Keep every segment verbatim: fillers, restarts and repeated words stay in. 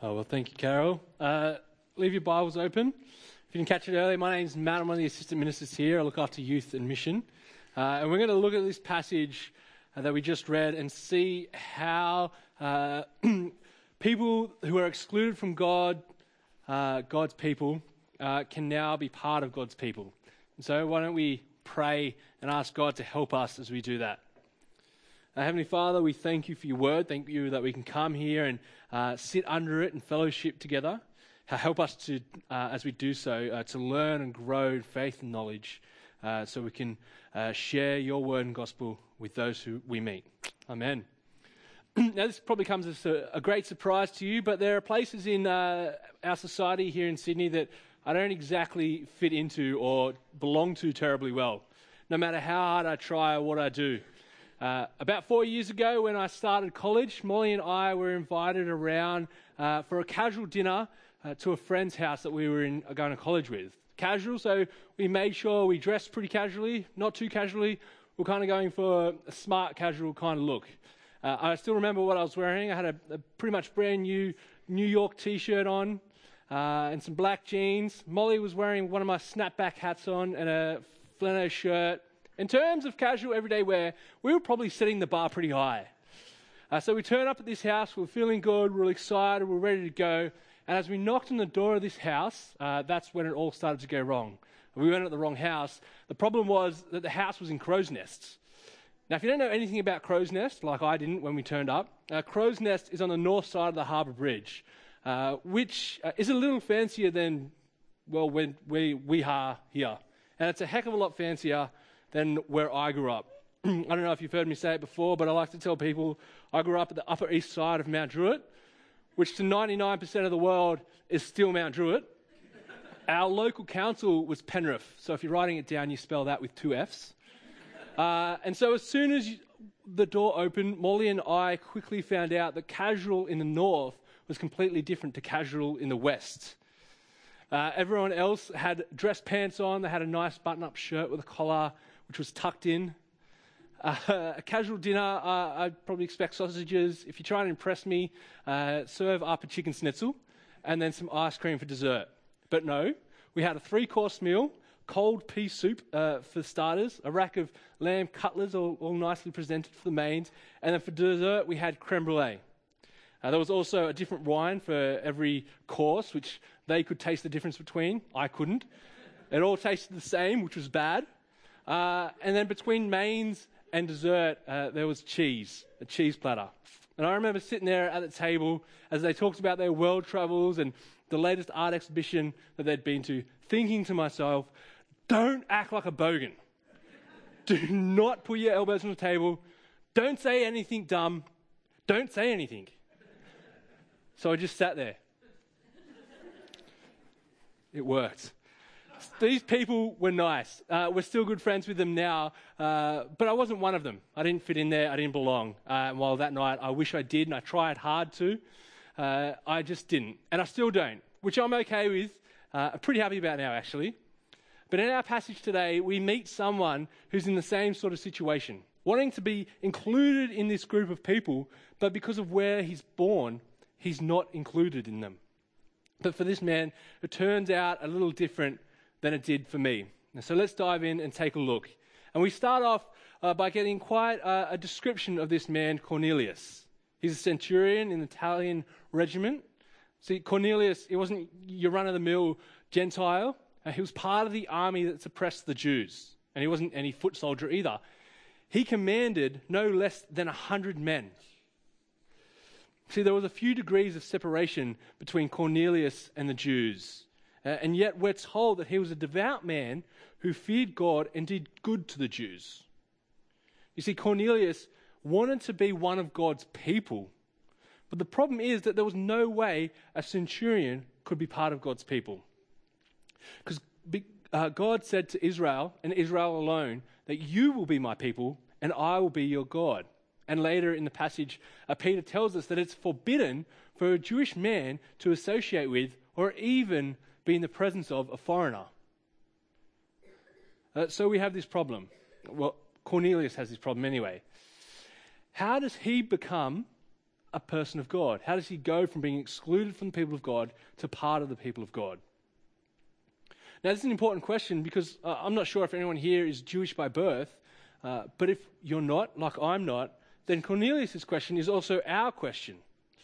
Oh, well, thank you, Carol. Uh, leave your Bibles open. If you didn't catch it earlier, my name's Matt. I'm one of the assistant ministers here. I look after youth and mission. Uh, and we're going to look at this passage uh, that we just read and see how uh, people who are excluded from God, uh, God's people, uh, can now be part of God's people. And so why don't we pray and ask God to help us as we do that. Uh, Heavenly Father, we thank you for your word. Thank you that we can come here and uh, sit under it and fellowship together. Uh, help us to, uh, as we do so, uh, to learn and grow in faith and knowledge uh, so we can uh, share your word and gospel with those who we meet. Amen. Now, this probably comes as a, a great surprise to you, but there are places in uh, our society here in Sydney that I don't exactly fit into or belong to terribly well, no matter how hard I try or what I do. Uh, about four years ago when I started college, Molly and I were invited around uh, for a casual dinner uh, to a friend's house that we were in, uh, going to college with. Casual, so we made sure we dressed pretty casually, not too casually. We're kind of going for a smart, casual kind of look. Uh, I still remember what I was wearing. I had a, a pretty much brand new New York t-shirt on uh, and some black jeans. Molly was wearing one of my snapback hats on and a flannel shirt. In terms of casual everyday wear, we were probably setting the bar pretty high. Uh, so we turned up at this house, we were feeling good, we were excited, we were ready to go. And as we knocked on the door of this house, uh, that's when it all started to go wrong. We went at the wrong house. The problem was that the house was in Crow's Nest. Now, if you don't know anything about Crow's Nest, like I didn't when we turned up, uh, Crow's Nest is on the north side of the Harbour Bridge, uh, which uh, is a little fancier than, well, when we, we are here. And it's a heck of a lot fancier than where I grew up. I don't know if you've heard me say it before, but I like to tell people I grew up at the Upper East Side of Mount Druitt, which to ninety-nine percent of the world is still Mount Druitt. Our local council was Penrith, so if you're writing it down, you spell that with two Fs. Uh, and so as soon as you, the door opened, Molly and I quickly found out that casual in the north was completely different to casual in the west. Uh, everyone else had dress pants on, they had a nice button-up shirt with a collar, which was tucked in. Uh, a casual dinner, uh, I'd probably expect sausages. If you try and impress me, uh, serve up a chicken schnitzel and then some ice cream for dessert. But no, we had a three-course meal, cold pea soup uh, for starters, a rack of lamb cutlets all, all nicely presented for the mains, and then for dessert we had creme brulee. Uh, there was also a different wine for every course, which they could taste the difference between. I couldn't. It all tasted the same, which was bad. Uh, and then between mains and dessert, uh, there was cheese, a cheese platter. And I remember sitting there at the table as they talked about their world travels and the latest art exhibition that they'd been to, thinking to myself, don't act like a bogan. Do not put your elbows on the table. Don't say anything dumb. Don't say anything. So I just sat there. It worked. These people were nice. Uh, we're still good friends with them now, uh, but I wasn't one of them. I didn't fit in there. I didn't belong. Uh, well, that night, I wish I did, and I tried hard to. Uh, I just didn't, and I still don't, which I'm okay with. Uh, I'm pretty happy about now, actually. But in our passage today, we meet someone who's in the same sort of situation, wanting to be included in this group of people, but because of where he's born, he's not included in them. But for this man, it turns out a little different than it did for me. So let's dive in and take a look. And we start off uh, by getting quite a, a description of this man, Cornelius. He's a centurion in the Italian regiment. See, Cornelius, he wasn't your run-of-the-mill Gentile. Uh, he was part of the army that suppressed the Jews. And he wasn't any foot soldier either. He commanded no less than a hundred men. See, there was a few degrees of separation between Cornelius and the Jews. Uh, and yet we're told that he was a devout man who feared God and did good to the Jews. You see, Cornelius wanted to be one of God's people. But the problem is that there was no way a centurion could be part of God's people. Because uh, God said to Israel, and Israel alone, that you will be my people and I will be your God. And later in the passage, uh, Peter tells us that it's forbidden for a Jewish man to associate with or even be in the presence of a foreigner. Uh, so we have this problem. Well, Cornelius has this problem anyway. How does he become a person of God? How does he go from being excluded from the people of God to part of the people of God? Now, this is an important question because uh, I'm not sure if anyone here is Jewish by birth, uh, but if you're not, like I'm not, then Cornelius' question is also our question.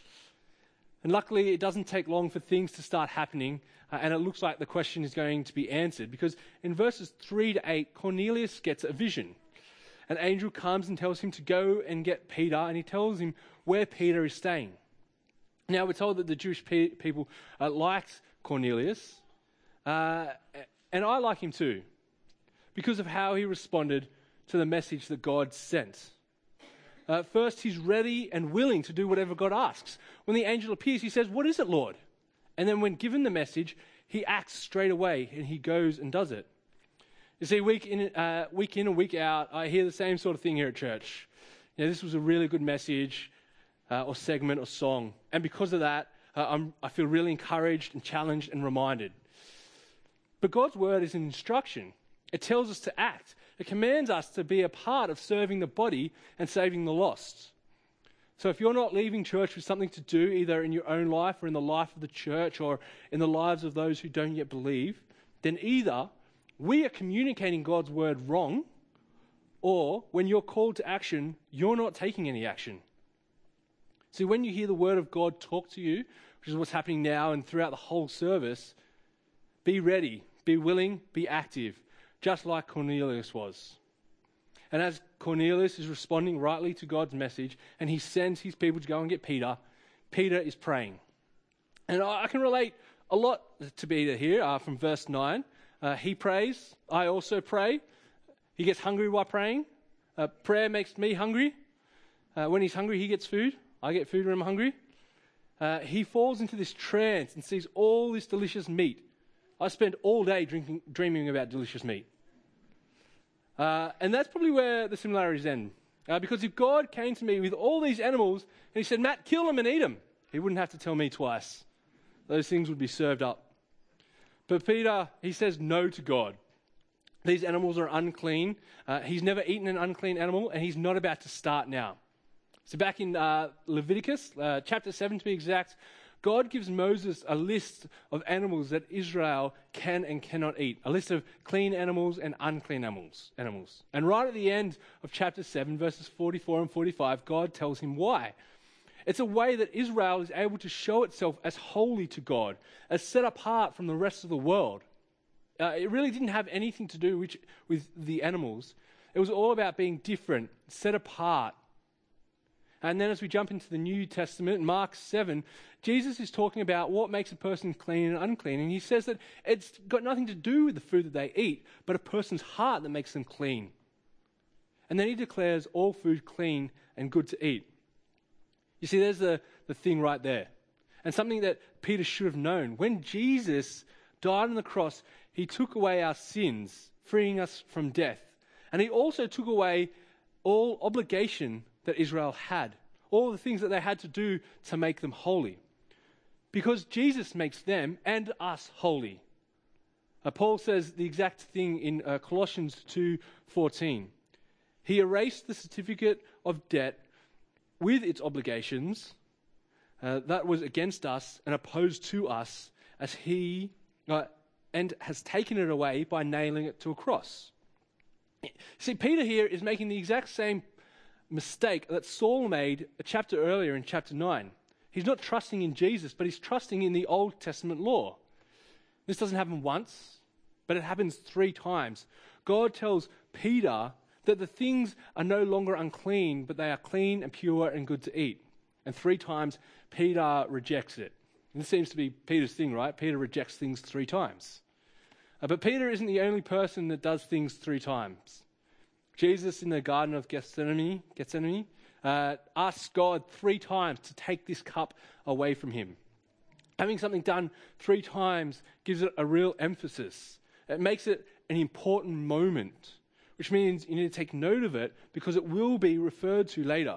And luckily, it doesn't take long for things to start happening, uh, and it looks like the question is going to be answered because in verses three to eight, Cornelius gets a vision. An angel comes and tells him to go and get Peter, and he tells him where Peter is staying. Now, we're told that the Jewish pe- people uh, liked Cornelius, uh, and I like him too, because of how he responded to the message that God sent. Uh, first, he's ready and willing to do whatever God asks. When the angel appears, he says, "What is it, Lord?" And then when given the message, he acts straight away and he goes and does it. You see, week in, uh, week in and week out, I hear the same sort of thing here at church. You know, this was a really good message uh, or segment or song. And because of that, uh, I'm, I feel really encouraged and challenged and reminded. But God's word is an instruction. It tells us to act. It commands us to be a part of serving the body and saving the lost. So if you're not leaving church with something to do, either in your own life or in the life of the church or in the lives of those who don't yet believe, then either we are communicating God's word wrong, or when you're called to action, you're not taking any action. See, when you hear the word of God talk to you, which is what's happening now and throughout the whole service, be ready, be willing, be active, just like Cornelius was. And as Cornelius is responding rightly to God's message, and he sends his people to go and get Peter, Peter is praying. And I can relate a lot to Peter here uh, from verse nine. Uh, he prays, I also pray. He gets hungry while praying. Uh, prayer makes me hungry. Uh, when he's hungry, he gets food. I get food when I'm hungry. Uh, he falls into this trance and sees all this delicious meat. I spend all day drinking, dreaming about delicious meat. Uh, and that's probably where the similarities end. Uh, because if God came to me with all these animals and he said, "Matt, kill them and eat them," he wouldn't have to tell me twice. Those things would be served up. But Peter, he says no to God. These animals are unclean. Uh, he's never eaten an unclean animal, and he's not about to start now. So back in uh, Leviticus, uh, chapter seven to be exact, God gives Moses a list of animals that Israel can and cannot eat, a list of clean animals and unclean animals. animals. And right at the end of chapter seven, verses forty-four and forty-five, God tells him why. It's a way that Israel is able to show itself as holy to God, as set apart from the rest of the world. Uh, it really didn't have anything to do with, with the animals. It was all about being different, set apart. And then as we jump into the New Testament, Mark seven, Jesus is talking about what makes a person clean and unclean. And he says that it's got nothing to do with the food that they eat, but a person's heart that makes them clean. And then he declares all food clean and good to eat. You see, there's the, the thing right there. And something that Peter should have known. When Jesus died on the cross, he took away our sins, freeing us from death. And he also took away all obligation that Israel had, all the things that they had to do to make them holy. Because Jesus makes them and us holy. Uh, Paul says the exact thing in uh, Colossians two fourteen. He erased the certificate of debt with its obligations uh, that was against us and opposed to us, as he uh, and has taken it away by nailing it to a cross. See, Peter here is making the exact same mistake that Saul made a chapter earlier in chapter nine. He's not trusting in Jesus, but he's trusting in the Old Testament law. This doesn't happen once, but it happens three times. God tells Peter that the things are no longer unclean, but they are clean and pure and good to eat. And three times, Peter rejects it. And this seems to be Peter's thing, right? Peter rejects things three times. Uh, but Peter isn't the only person that does things three times. Jesus in the Garden of Gethsemane, Gethsemane uh, asks God three times to take this cup away from him. Having something done three times gives it a real emphasis. It makes it an important moment, which means you need to take note of it because it will be referred to later.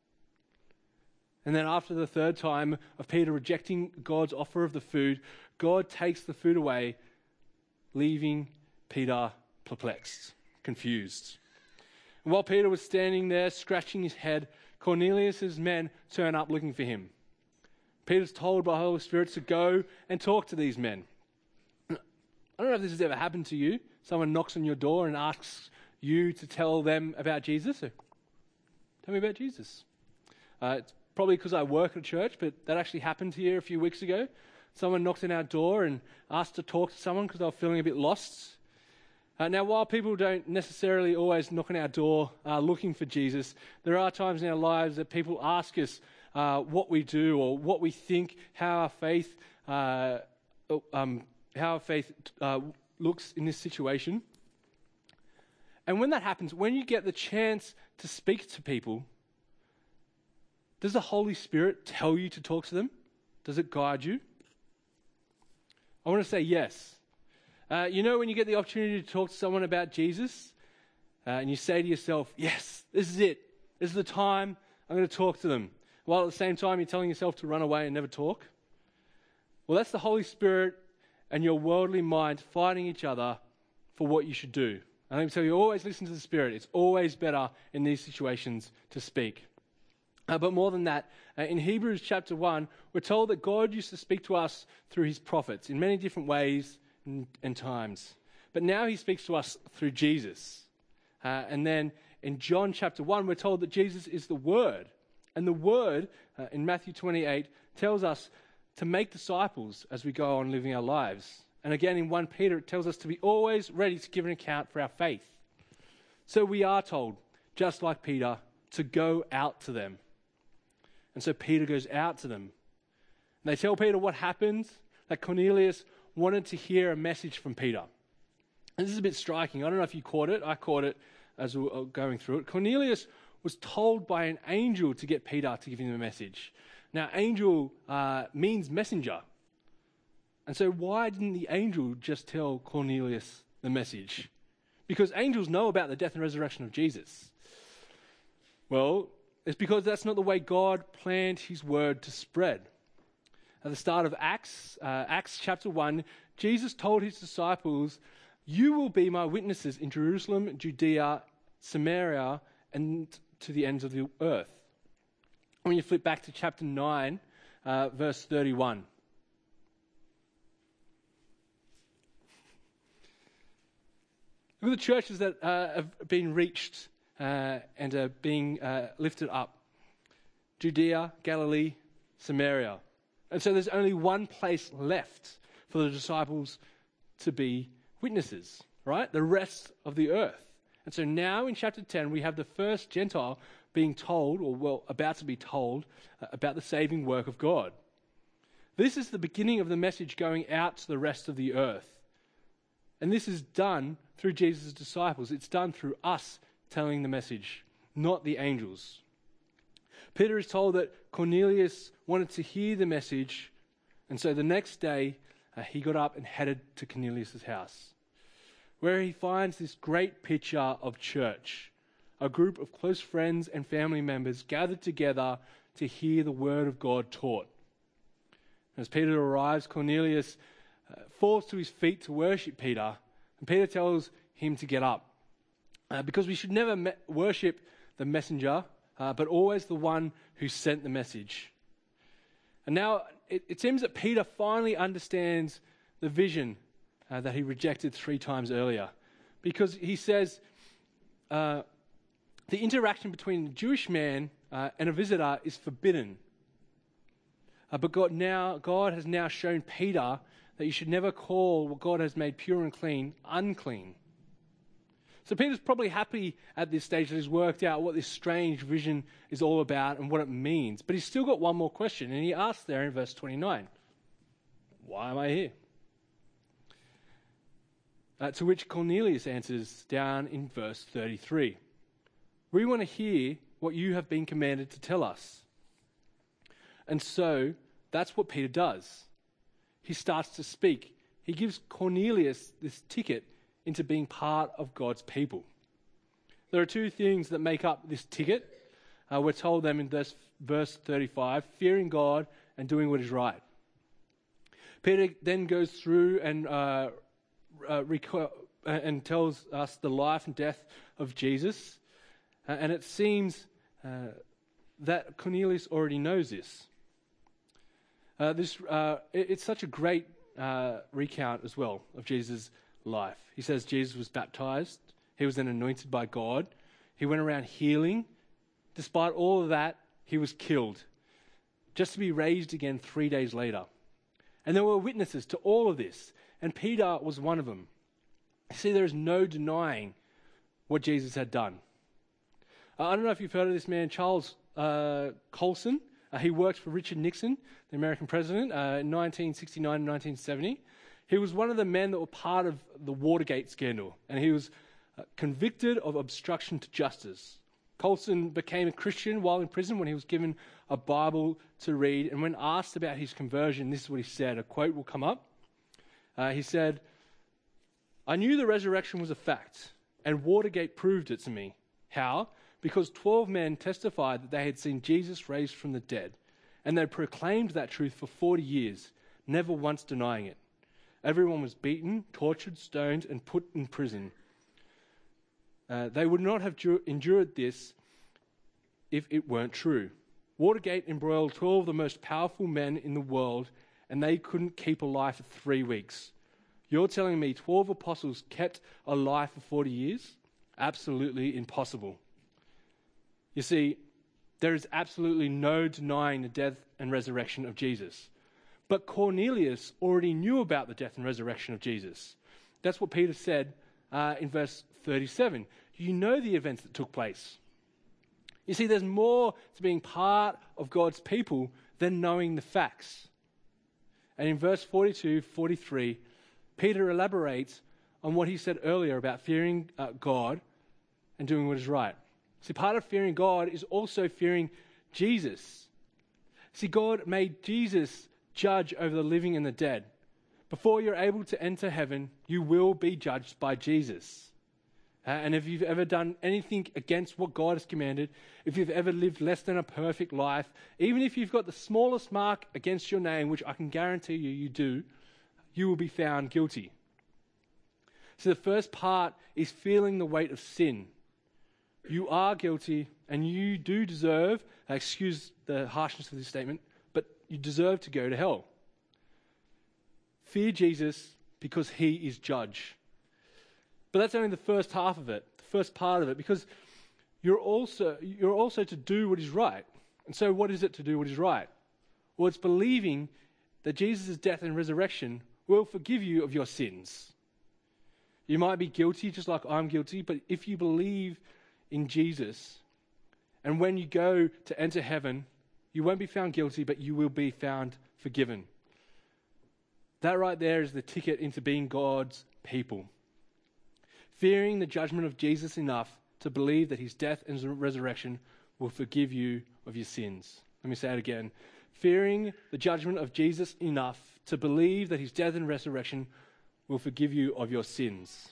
And then after the third time of Peter rejecting God's offer of the food, God takes the food away, leaving Peter perplexed, confused. And while Peter was standing there scratching his head, Cornelius' men turn up looking for him. Peter's told by the Holy Spirit to go and talk to these men. I don't know if this has ever happened to you. Someone knocks on your door and asks you to tell them about Jesus. So, tell me about Jesus. Uh, it's probably because I work at a church, but that actually happened here a few weeks ago. Someone knocked on our door and asked to talk to someone because they were feeling a bit lost. Uh, now, while people don't necessarily always knock on our door uh, looking for Jesus, there are times in our lives that people ask us uh, what we do or what we think, how our faith, uh, um, how our faith uh, looks in this situation. And when that happens, when you get the chance to speak to people, does the Holy Spirit tell you to talk to them? Does it guide you? I want to say yes. Uh, you know when you get the opportunity to talk to someone about Jesus uh, and you say to yourself, yes, this is it. This is the time I'm going to talk to them. While at the same time you're telling yourself to run away and never talk. Well, that's the Holy Spirit and your worldly mind fighting each other for what you should do. And let me tell you, always listen to the Spirit. It's always better in these situations to speak. Uh, but more than that, uh, in Hebrews chapter one, we're told that God used to speak to us through his prophets in many different ways and, and times. But now he speaks to us through Jesus. Uh, and then in John chapter one, we're told that Jesus is the Word. And the Word, uh, in Matthew twenty-eight, tells us to make disciples as we go on living our lives. And again, in First Peter, it tells us to be always ready to give an account for our faith. So we are told, just like Peter, to go out to them. And so Peter goes out to them. And they tell Peter what happened, that Cornelius wanted to hear a message from Peter. And this is a bit striking. I don't know if you caught it. I caught it as we were going through it. Cornelius was told by an angel to get Peter to give him a message. Now, angel uh, means messenger. And so why didn't the angel just tell Cornelius the message? Because angels know about the death and resurrection of Jesus. Well, it's because that's not the way God planned his word to spread. At the start of Acts, uh, Acts chapter one, Jesus told his disciples, you will be my witnesses in Jerusalem, Judea, Samaria, and to the ends of the earth. When you flip back to chapter nine, uh, verse thirty-one. Look at the churches that uh, have been reached uh, and are being uh, lifted up. Judea, Galilee, Samaria. And so there's only one place left for the disciples to be witnesses, right? The rest of the earth. And so now in chapter ten, we have the first Gentile being told, or well, about to be told, uh, about the saving work of God. This is the beginning of the message going out to the rest of the earth. And this is done through Jesus' disciples. It's done through us telling the message, not the angels. Peter is told that Cornelius wanted to hear the message, and so the next day uh, he got up and headed to Cornelius' house, where he finds this great picture of church, a group of close friends and family members gathered together to hear the word of God taught. As Peter arrives, Cornelius uh, falls to his feet to worship Peter, and Peter tells him to get up, uh, because we should never me- worship the messenger, uh, but always the one who sent the message. And now it, it seems that Peter finally understands the vision uh, that he rejected three times earlier, because he says uh, the interaction between a Jewish man uh, and a visitor is forbidden. Uh, but God now, God has now shown Peter that you should never call what God has made pure and clean unclean. So Peter's probably happy at this stage that he's worked out what this strange vision is all about and what it means. But he's still got one more question, and he asks there in verse twenty-nine, why am I here? Uh, to which Cornelius answers down in verse thirty-three. We want to hear what you have been commanded to tell us. And so that's what Peter does. He starts to speak. He gives Cornelius this ticket into being part of God's people. There are two things that make up this ticket. Uh, we're told them in this, verse thirty-five, fearing God and doing what is right. Peter then goes through and uh, uh, reco- and tells us the life and death of Jesus. Uh, and it seems uh, that Cornelius already knows this. Uh, this uh, it, it's such a great uh, recount as well of Jesus' life. He says Jesus was baptized. He was then anointed by God. He went around healing. Despite all of that, he was killed, just to be raised again three days later. And there were witnesses to all of this, and Peter was one of them. See, there is no denying what Jesus had done. Uh, I don't know if you've heard of this man, Charles uh, Colson. Uh, he worked for Richard Nixon, the American president, uh, in nineteen sixty-nine and nineteen seventy. He was one of the men that were part of the Watergate scandal, and he was uh, convicted of obstruction to justice. Colson became a Christian while in prison when he was given a Bible to read, and when asked about his conversion, this is what he said. A quote will come up. Uh, he said, "I knew the resurrection was a fact, and Watergate proved it to me. How? Because twelve men testified that they had seen Jesus raised from the dead, and they proclaimed that truth for forty years, never once denying it. Everyone was beaten, tortured, stoned, and put in prison. Uh, they would not have ju- endured this if it weren't true. Watergate embroiled twelve of the most powerful men in the world, and they couldn't keep alive for three weeks. You're telling me twelve apostles kept alive for forty years? Absolutely impossible." You see, there is absolutely no denying the death and resurrection of Jesus. But Cornelius already knew about the death and resurrection of Jesus. That's what Peter said uh, in verse thirty-seven. You know the events that took place. You see, there's more to being part of God's people than knowing the facts. And in verse forty-two, forty-three, Peter elaborates on what he said earlier about fearing uh, God and doing what is right. See, part of fearing God is also fearing Jesus. See, God made Jesus judge over the living and the dead. Before you're able to enter heaven, you will be judged by Jesus. Uh, and if you've ever done anything against what God has commanded, if you've ever lived less than a perfect life, even if you've got the smallest mark against your name, which I can guarantee you you do, you will be found guilty. So the first part is feeling the weight of sin. You are guilty, and you do deserve, excuse the harshness of this statement, but you deserve to go to hell. Fear Jesus because he is judge. But that's only the first half of it, the first part of it, because you're also you're also to do what is right. And so what is it to do what is right? Well, it's believing that Jesus' death and resurrection will forgive you of your sins. You might be guilty just like I'm guilty, but if you believe in Jesus, and when you go to enter heaven, you won't be found guilty, but you will be found forgiven. That right there is the ticket into being God's people. Fearing the judgment of Jesus enough to believe that his death and resurrection will forgive you of your sins. Let me say it again. Fearing the judgment of Jesus enough to believe that his death and resurrection will forgive you of your sins.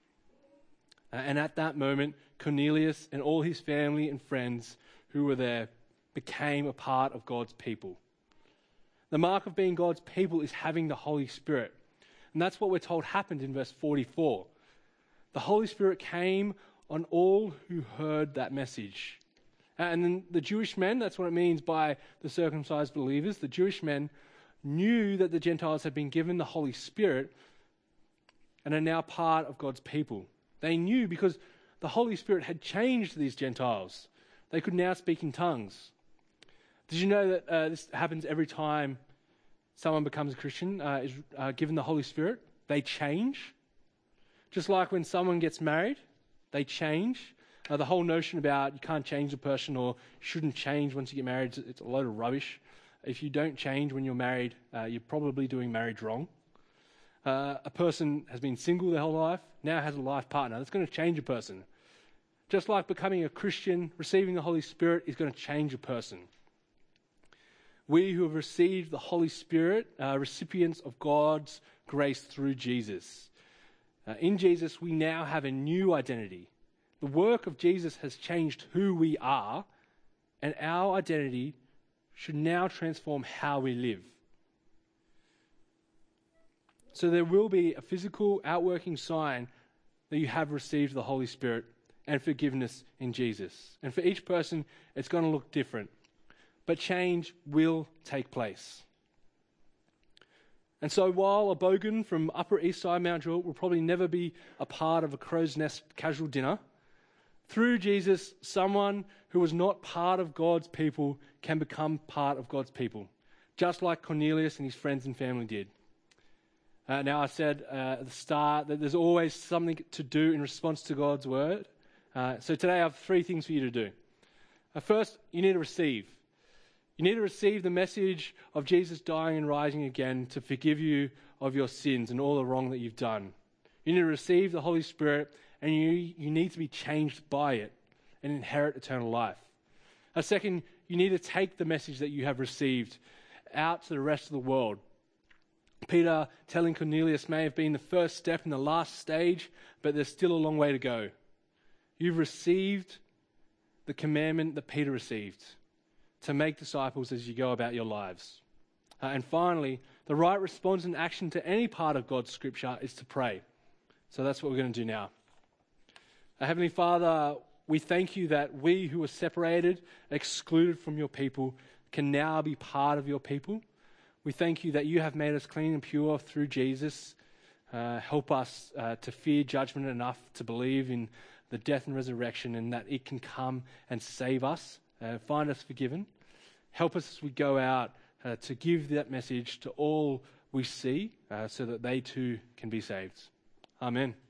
Uh, and at that moment, Cornelius and all his family and friends who were there became a part of God's people. The mark of being God's people is having the Holy Spirit. And that's what we're told happened in verse forty-four. The Holy Spirit came on all who heard that message. And then the Jewish men, that's what it means by the circumcised believers, the Jewish men knew that the Gentiles had been given the Holy Spirit and are now part of God's people. They knew because the Holy Spirit had changed these Gentiles. They could now speak in tongues. Did you know that uh, this happens every time someone becomes a Christian, uh, is uh, given the Holy Spirit? They change. Just like when someone gets married, they change. Uh, the whole notion about you can't change a person or shouldn't change once you get married, it's, it's a load of rubbish. If you don't change when you're married, uh, you're probably doing marriage wrong. Uh, a person has been single their whole life, now has a life partner. That's going to change a person. Just like becoming a Christian, receiving the Holy Spirit is going to change a person. We who have received the Holy Spirit are recipients of God's grace through Jesus. Uh, in Jesus, we now have a new identity. The work of Jesus has changed who we are, and our identity should now transform how we live. So there will be a physical outworking sign that you have received the Holy Spirit and forgiveness in Jesus. And for each person, it's going to look different. but change will take place. And so while a bogan from Upper East Side Mount Druitt will probably never be a part of a crow's nest casual dinner, through Jesus, someone who was not part of God's people can become part of God's people, just like Cornelius and his friends and family did. Uh, now, I said uh, at the start that there's always something to do in response to God's word. Uh, so today I have three things for you to do. Uh, first, you need to receive. You need to receive the message of Jesus dying and rising again to forgive you of your sins and all the wrong that you've done. You need to receive the Holy Spirit, and you, you need to be changed by it and inherit eternal life. A second, you need to take the message that you have received out to the rest of the world. Peter telling Cornelius may have been the first step in the last stage, but there's still a long way to go. You've received the commandment that Peter received to make disciples as you go about your lives. Uh, and finally, the right response and action to any part of God's scripture is to pray. So that's what we're going to do now. Uh, Heavenly Father, we thank you that we who were separated, excluded from your people, can now be part of your people. We thank you that you have made us clean and pure through Jesus. Uh, help us uh, to fear judgment enough to believe in the death and resurrection, and that it can come and save us, uh, find us forgiven. Help us as we go out uh, to give that message to all we see uh, so that they too can be saved. Amen.